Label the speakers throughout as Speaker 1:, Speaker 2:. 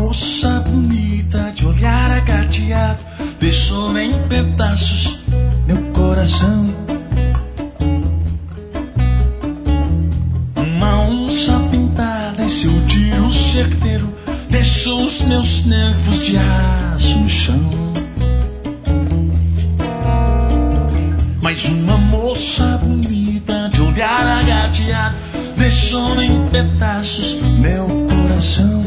Speaker 1: moça bonita de olhar agateado deixou em pedaços meu coração. Uma onça pintada em seu tiro certeiro deixou os meus nervos de aço no chão. Mas uma moça bonita de olhar agateado deixou em pedaços meu coração.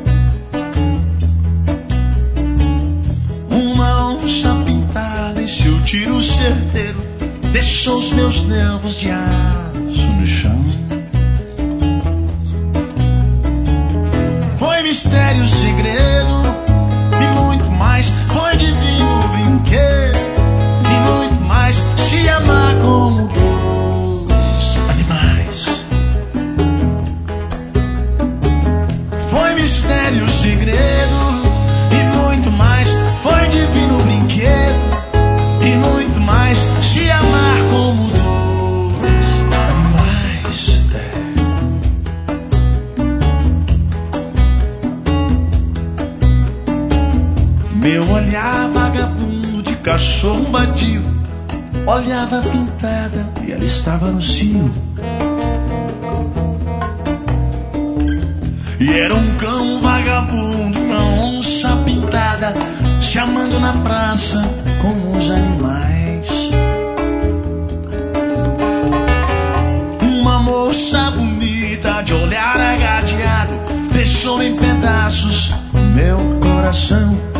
Speaker 1: Uma onça pintada em seu tiro certeiro deixou os meus nervos de aço no chão. Foi mistério, segredo e muito mais. Foi divino brinquedo e muito mais. Se amar como dois animais. Foi mistério, segredo e muito mais. Foi divino brinquedo e muito mais. Se amar como dois animais. Meu olhar vagabundo de cachorro vadio olhava pintada e ela estava no cio. E era um cão vagabundo, uma onça pintada se amando na praça como os animais. Uma moça bonita de olhar agateado deixou em pedaços meu coração.